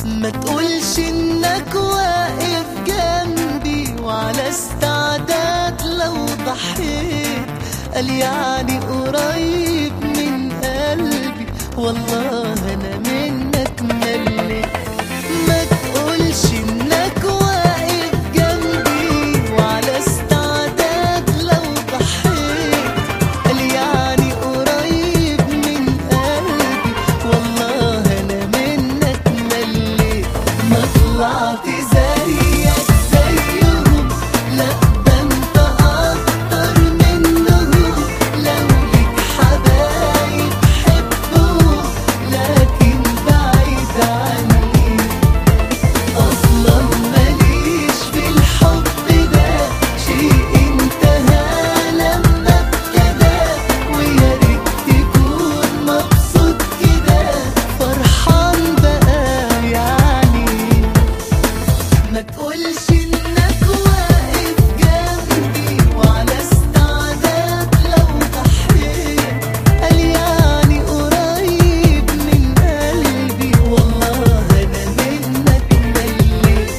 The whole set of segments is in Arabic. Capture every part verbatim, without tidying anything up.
ما تقولش انك واقف جنبي وعلى استعداد لو ضحيت، قال يعني قريب من قلبي والله انا منك مليت. ما تقولش انك واقف جنبي وعلى استعداد لو ضحيت، قال يعني قريب من قلبي والله انا منك مليت. ما طلعت زيك زيهم، لا ده انت اكتر منهم. لو ليك حبايب حبهم لكن بعيد عني، اصلا ماليش في الحب ده، شيء انتهى لما ابتدى. ويا ريت تكون مبسوط كده فرحان بقى يعني. ما تقولش انك واقف جنبي وعلى استعداد لو ضحيت، قال يعني قريب من قلبي والله انا منك مليت.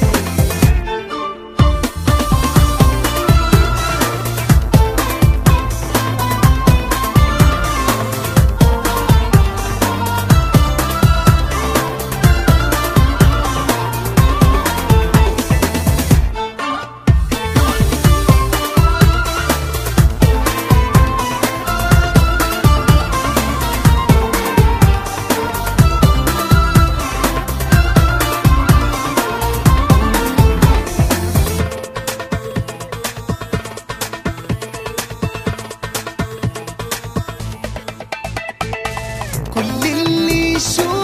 كل اللي يشوف